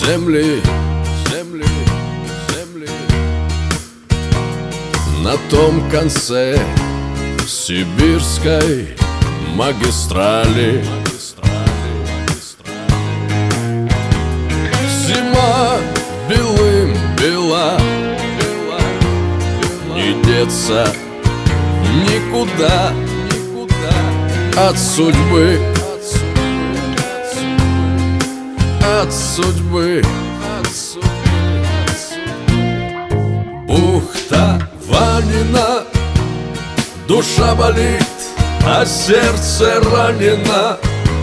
Земли, земли, земли на том конце сибирской магистрали. Зима белым бела, не деться никуда от судьбы, от судьбы. Бухта Ванина, душа болит, а сердце ранено.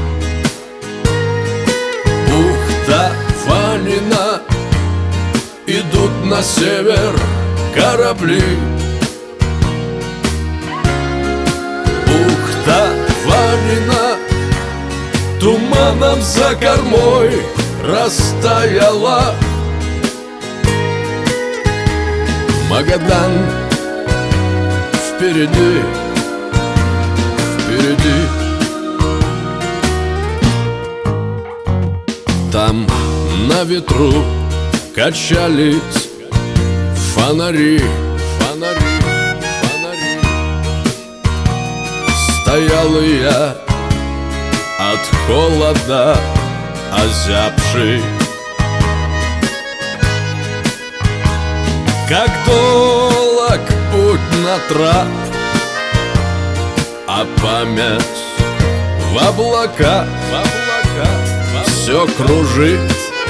Бухта Ванина, идут на север корабли. Бухта Ванина туманом за кормой растаяла. Магадан впереди, впереди. Там на ветру качались фонари, фонари, фонари. Стоял я от холода озябший, как долог путь на трап, а память в облака, все кружит,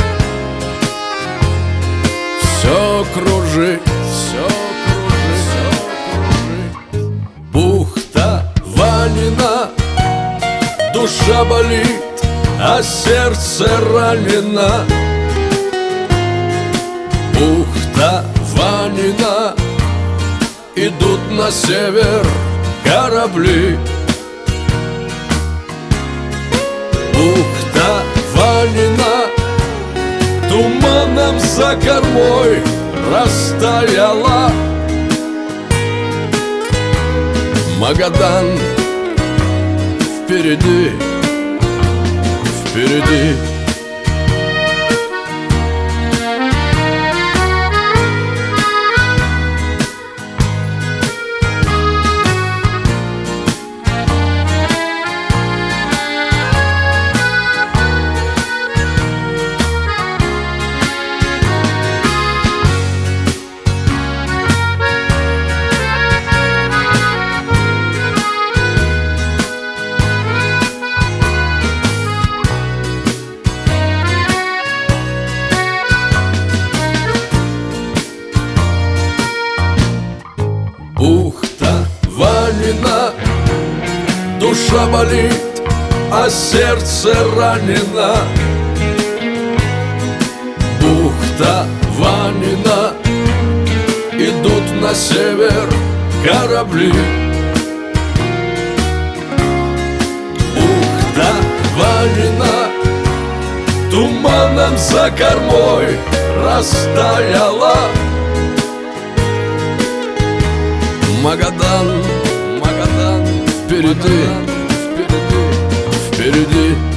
все кружит, все кружит, все кружит. Бухта Ванина, душа болит, а сердце ранено. Бухта Ванина, идут на север корабли. Бухта Ванина туманом за кормой растаяла. Магадан впереди, впереди. Бухта Ванина, душа болит, а сердце ранено. Бухта Ванина, идут на север корабли. Бухта Ванина туманом за кормой растаяла. Магадан, Магадан, впереди, впереди, впереди.